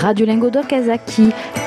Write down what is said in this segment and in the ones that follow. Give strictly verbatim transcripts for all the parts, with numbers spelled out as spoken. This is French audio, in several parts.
Radio Lingodo Kazaki.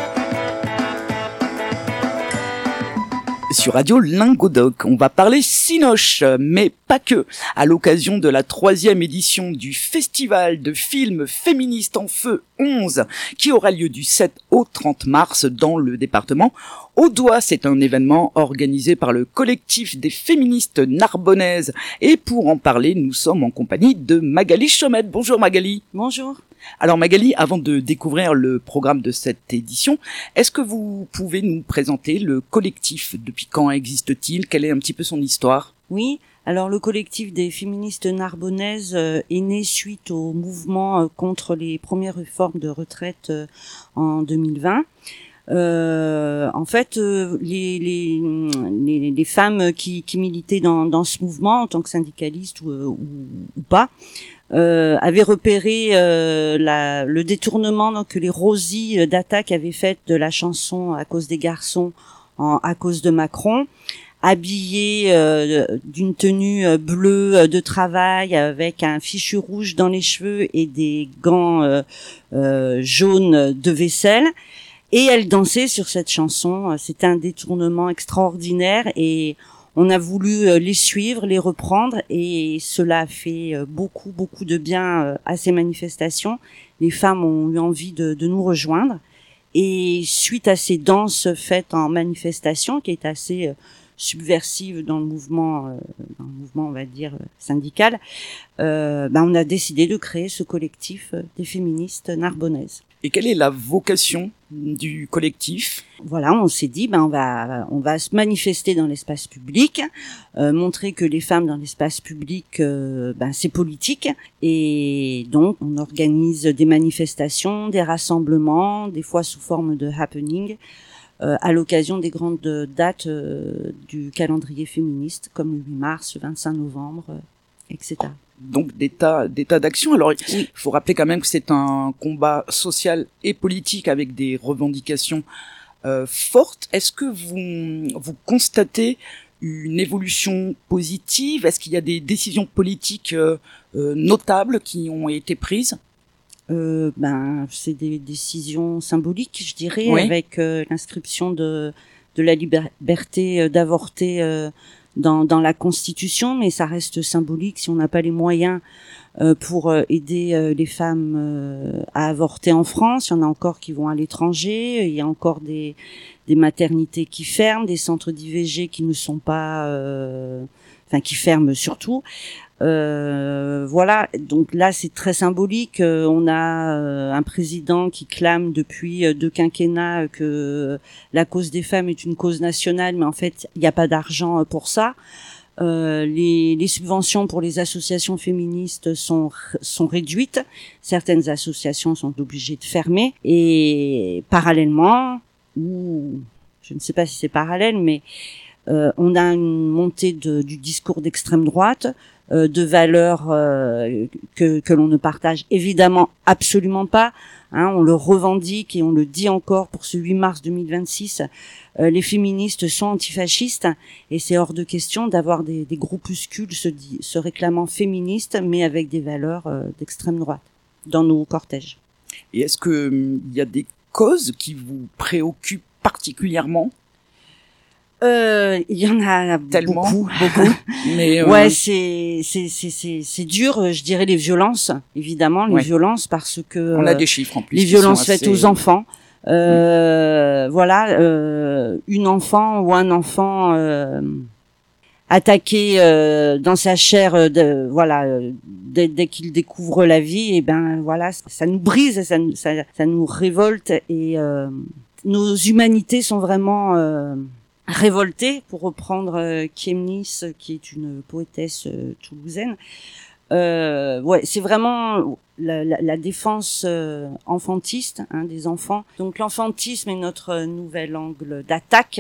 Sur Radio Lingodoc, on va parler cinoche, mais pas que. À l'occasion de la troisième édition du Festival de films féministes en feu onze, qui aura lieu du sept au trente mars dans le département Audois. C'est un événement organisé par le collectif des féministes narbonnaises. Et pour en parler, nous sommes en compagnie de Magali Chomette. Bonjour Magali. Bonjour. Alors Magali, avant de découvrir le programme de cette édition, est-ce que vous pouvez nous présenter le collectif? Depuis quand existe-t-il? Quelle est un petit peu son histoire? Oui, alors le collectif des féministes narbonnaises euh, est né suite au mouvement euh, contre les premières réformes de retraite euh, en deux mille vingt. Euh, en fait, euh, les, les, les, les femmes qui, qui militaient dans, dans ce mouvement en tant que syndicalistes ou, ou, ou pas, Euh, avait repéré euh, la, le détournement que les Rosy euh, d'Attaque avaient fait de la chanson À cause des garçons en À cause de Macron, habillée euh, d'une tenue bleue de travail avec un fichu rouge dans les cheveux et des gants euh, euh, jaunes de vaisselle. Et elle dansait sur cette chanson. C'était un détournement extraordinaire et on a voulu les suivre, les reprendre, et cela a fait beaucoup, beaucoup de bien à ces manifestations. Les femmes ont eu envie de, de nous rejoindre. Et suite à ces danses faites en manifestation, qui est assez subversive dans le mouvement, dans le mouvement, on va dire, syndical, euh, ben on a décidé de créer ce collectif des féministes narbonnaises. Et quelle est la vocation du collectif? Voilà, on s'est dit, ben on va, on va se manifester dans l'espace public, euh, montrer que les femmes dans l'espace public, euh, ben c'est politique, et donc on organise des manifestations, des rassemblements, des fois sous forme de happening, euh, à l'occasion des grandes dates euh, du calendrier féministe, comme le huit mars, le vingt-cinq novembre, euh, et cetera. Donc des tas, des tas d'actions. Alors, il oui. faut rappeler quand même que c'est un combat social et politique avec des revendications euh, fortes. Est-ce que vous, vous constatez une évolution positive? Est-ce qu'il y a des décisions politiques euh, euh, notables qui ont été prises? Euh, ben, c'est des décisions symboliques, je dirais, oui. avec euh, l'inscription de, de la liberté d'avorter euh, dans, dans la Constitution, mais ça reste symbolique si on n'a pas les moyens euh, pour euh, aider euh, les femmes euh, à avorter en France. Il y en a encore qui vont à l'étranger, il y a encore des, des maternités qui ferment, des centres d'I V G qui ne sont pas... Euh, enfin, qui ferment surtout. Euh, voilà, donc là c'est très symbolique. Euh, on a euh, un président qui clame depuis euh, deux quinquennats que la cause des femmes est une cause nationale, mais en fait il n'y a pas d'argent pour ça. Euh, les, les subventions pour les associations féministes sont sont réduites. Certaines associations sont obligées de fermer, et parallèlement, ou je ne sais pas si c'est parallèle, mais euh, on a une montée de, du discours d'extrême droite, euh, de valeurs euh, que, que l'on ne partage évidemment absolument pas. Hein, on le revendique et on le dit encore pour ce huit mars deux mille vingt-six. Euh, les féministes sont antifascistes et c'est hors de question d'avoir des, des groupuscules se, dit, se réclamant féministes mais avec des valeurs euh, d'extrême droite dans nos cortèges. Et est-ce que il y a des causes qui vous préoccupent particulièrement? Euh, il y en a Tellement, beaucoup, beaucoup. Mais euh... ouais, c'est c'est c'est c'est c'est dur. Je dirais les violences, évidemment, les ouais. violences parce que on a des chiffres en plus. Les violences faites assez... aux enfants. Euh, mmh. Voilà, euh, une enfant ou un enfant euh, attaqué euh, dans sa chair, de, voilà, euh, dès, dès qu'il découvre la vie, et ben voilà, ça nous brise, ça ça, ça nous révolte et euh, nos humanités sont vraiment euh, révoltée, pour reprendre euh, Kiemnis, qui est une poétesse euh, toulousaine. Euh, ouais, c'est vraiment la, la, la défense euh, enfantiste, hein, des enfants. Donc l'enfantisme est notre nouvel angle d'attaque.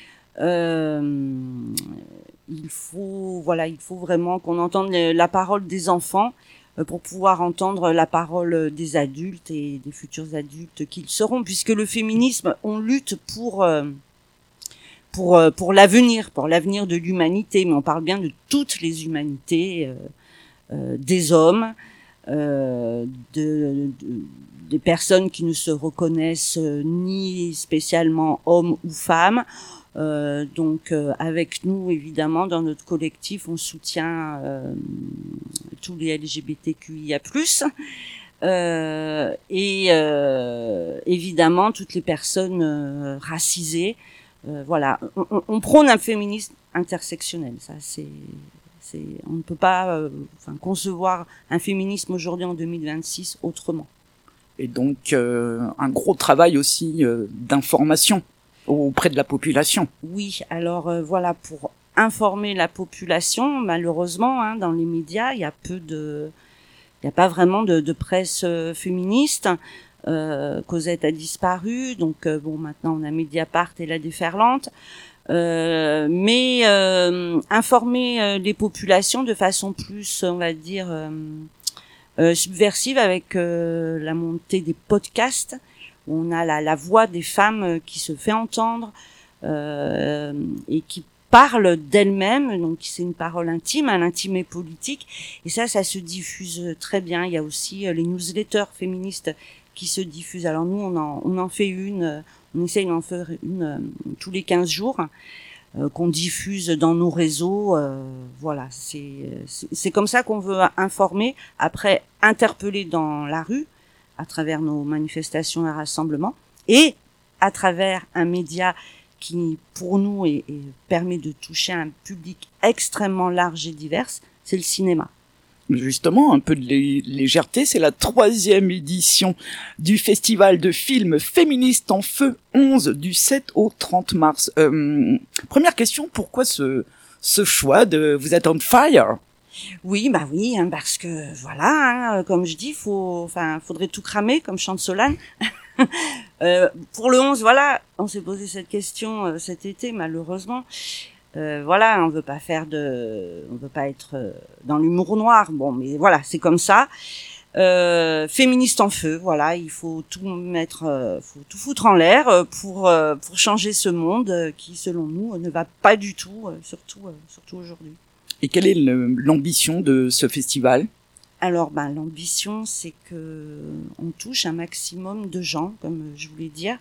Euh, il faut, voilà, il faut vraiment qu'on entende la parole des enfants euh, pour pouvoir entendre la parole des adultes et des futurs adultes qu'ils seront, puisque le féminisme, on lutte pour euh, pour pour l'avenir, pour l'avenir de l'humanité, mais on parle bien de toutes les humanités, euh, euh, des hommes, euh, de, de des personnes qui ne se reconnaissent ni spécialement hommes ou femmes. Euh, donc euh, avec nous, évidemment, dans notre collectif, on soutient euh, tous les L G B T Q I A plus, euh, et euh, évidemment toutes les personnes euh, racisées. Euh, voilà, on, on prône un féminisme intersectionnel. Ça, c'est, c'est, on ne peut pas, euh, enfin, concevoir un féminisme aujourd'hui en deux mille vingt-six autrement. Et donc euh, un gros travail aussi euh, d'information auprès de la population. Oui, alors euh, voilà, pour informer la population, malheureusement, hein, dans les médias, il y a peu de, il y a pas vraiment de, de presse euh, féministe. Euh, Cosette a disparu, donc euh, bon, maintenant on a Mediapart et La Déferlante. Euh, mais euh, informer euh, les populations de façon plus, on va dire, euh, euh, subversive avec euh, la montée des podcasts. On a la, la voix des femmes qui se fait entendre euh, et qui parle d'elle-même. Donc c'est une parole intime, hein, l'intime est politique. Et ça, ça se diffuse très bien. Il y a aussi euh, les newsletters féministes qui se diffusent. Alors nous, on en, on en fait une, euh, on essaye d'en faire une euh, tous les quinze jours, euh, qu'on diffuse dans nos réseaux. Euh, voilà, c'est, c'est, c'est comme ça qu'on veut informer. Après, interpeller dans la rue, à travers nos manifestations et rassemblements, et à travers un média qui, pour nous, est, est, permet de toucher un public extrêmement large et divers, c'est le cinéma. Justement, un peu de lé- légèreté, c'est la troisième édition du festival de films féministes en feu, onze du sept au trente mars. Euh, première question, pourquoi ce, ce choix de vous êtes on fire? Oui, bah oui, hein, parce que voilà, hein, comme je dis, faut, enfin, faudrait tout cramer, comme chante Solane. euh, pour le onze, voilà, on s'est posé cette question euh, cet été, malheureusement. Euh, voilà, on veut pas faire de, on veut pas être euh, dans l'humour noir. Bon, mais voilà, c'est comme ça. Euh, féministe en feu, voilà, il faut tout mettre, euh, faut tout foutre en l'air euh, pour euh, pour changer ce monde euh, qui, selon nous, ne va pas du tout, euh, surtout euh, surtout aujourd'hui. Et quelle est le, l'ambition de ce festival? Alors, ben, l'ambition, c'est que on touche un maximum de gens, comme je voulais dire,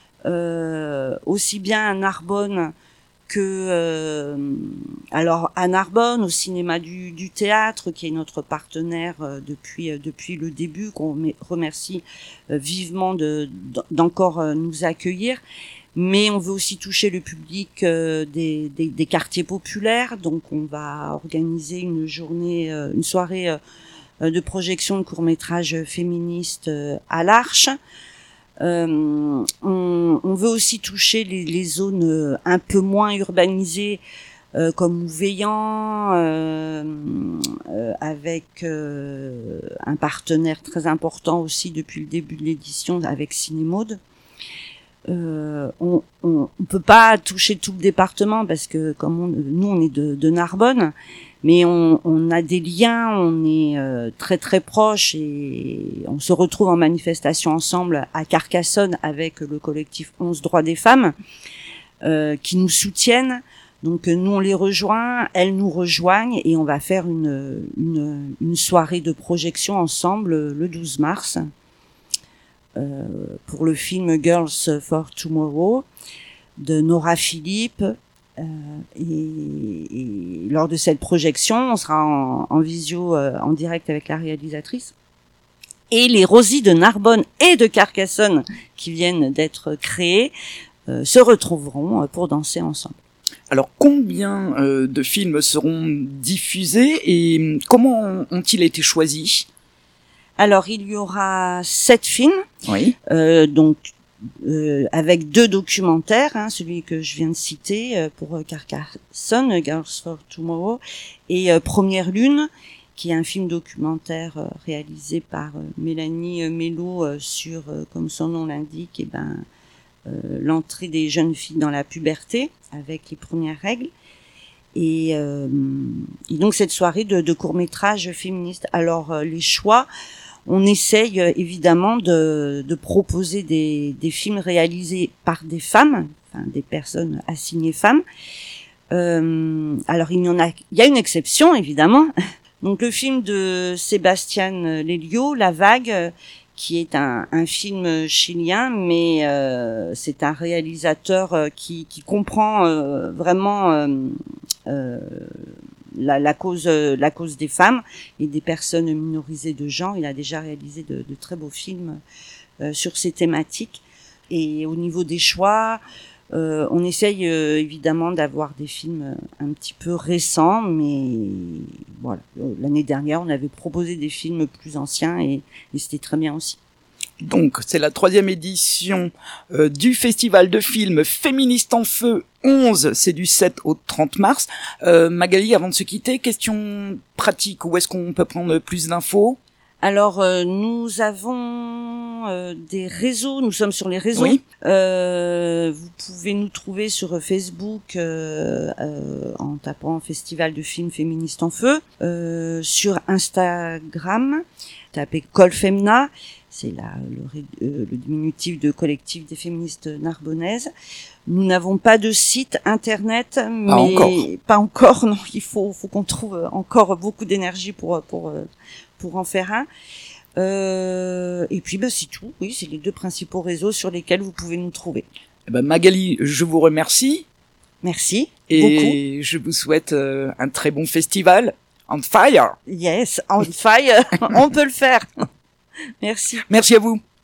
euh, aussi bien à Narbonne que, euh, alors à Narbonne, au cinéma du, du théâtre, qui est notre partenaire euh, depuis euh, depuis le début, qu'on remercie euh, vivement de, d'encore euh, nous accueillir. Mais on veut aussi toucher le public euh, des, des, des quartiers populaires, donc on va organiser une journée, euh, une soirée euh, de projection de courts-métrages féministes euh, à l'Arche. Euh, on, on veut aussi toucher les, les zones un peu moins urbanisées, euh, comme Ouveillan, euh, euh, avec euh, un partenaire très important aussi depuis le début de l'édition, avec Cinémode. Euh, on, on, on peut pas toucher tout le département parce que comme on, nous on est de, de Narbonne, mais on, on a des liens, on est euh, très très proches et on se retrouve en manifestation ensemble à Carcassonne avec le collectif onze droits des femmes euh, qui nous soutiennent. Donc nous on les rejoint, elles nous rejoignent et on va faire une, une, une soirée de projection ensemble le douze mars. Euh, pour le film Girls for Tomorrow de Nora Philippe euh, et, et lors de cette projection on sera en, en visio euh, en direct avec la réalisatrice et les Rosies de Narbonne et de Carcassonne qui viennent d'être créées euh, se retrouveront pour danser ensemble. Alors combien euh, de films seront diffusés et comment ont-ils été choisis? Alors, il y aura sept films, oui. euh, donc euh, avec deux documentaires, hein, celui que je viens de citer euh, pour Carcassonne, Girls for Tomorrow, et euh, Première Lune, qui est un film documentaire euh, réalisé par euh, Mélanie euh, Mello euh, sur, euh, comme son nom l'indique, et ben euh, l'entrée des jeunes filles dans la puberté avec les premières règles. Et, euh, et donc cette soirée de, de court-métrage féministe. Alors euh, les choix, on essaye euh, évidemment de, de proposer des, des films réalisés par des femmes, enfin des personnes assignées femmes. Euh, alors il y en a, il y a une exception évidemment. Donc le film de Sébastien Lelio, La Vague, qui est un, un film chilien, mais euh, c'est un réalisateur qui, qui comprend euh, vraiment euh, euh, la, la cause, la cause des femmes et des personnes minorisées de genre. Il a déjà réalisé de, de très beaux films euh, sur ces thématiques. Et au niveau des choix, euh, on essaye euh, évidemment d'avoir des films un petit peu récents, mais voilà. L'année dernière, on avait proposé des films plus anciens et, et c'était très bien aussi. Donc, c'est la troisième édition euh, du Festival de films Féministes en Feu onze, c'est du sept au trente mars. Euh, Magali, avant de se quitter, question pratique, où est-ce qu'on peut prendre plus d'infos ? Alors, euh, nous avons euh, des réseaux, nous sommes sur les réseaux. Oui. Euh, vous pouvez nous trouver sur Facebook euh, euh, en tapant Festival de films Féministes en Feu. Euh, sur Instagram, tapez Colfemna. C'est là le, euh, le diminutif de collectif des féministes narbonnaises. Nous n'avons pas de site internet, mais pas encore, pas encore non, il faut, faut qu'on trouve encore beaucoup d'énergie pour pour pour en faire un. Euh, et puis bah c'est tout. Oui, c'est les deux principaux réseaux sur lesquels vous pouvez nous trouver. Eh ben Magali, je vous remercie. Merci. Et beaucoup. Je vous souhaite euh, un très bon festival. On fire. Yes, on fire. On peut le faire. Merci. Merci à vous.